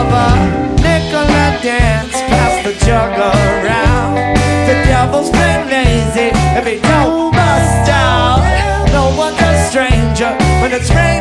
of a nickel and dance, pass the jug around. The devil's been lazy if he don't bust out. No one's a stranger when it's raining.